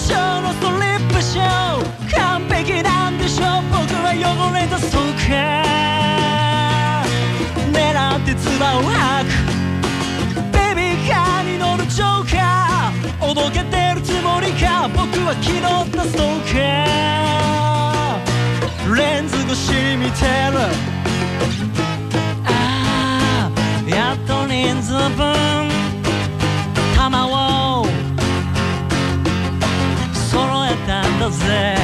ショーのストリップショー完璧なんでしょう僕は汚れたストーカー狙って唾を吐くベビーカーに乗るジョーカーおどけてるつもりか僕は気取ったストーカーレンズ越しに見てるああやっと人数分玉を揃えたんだぜ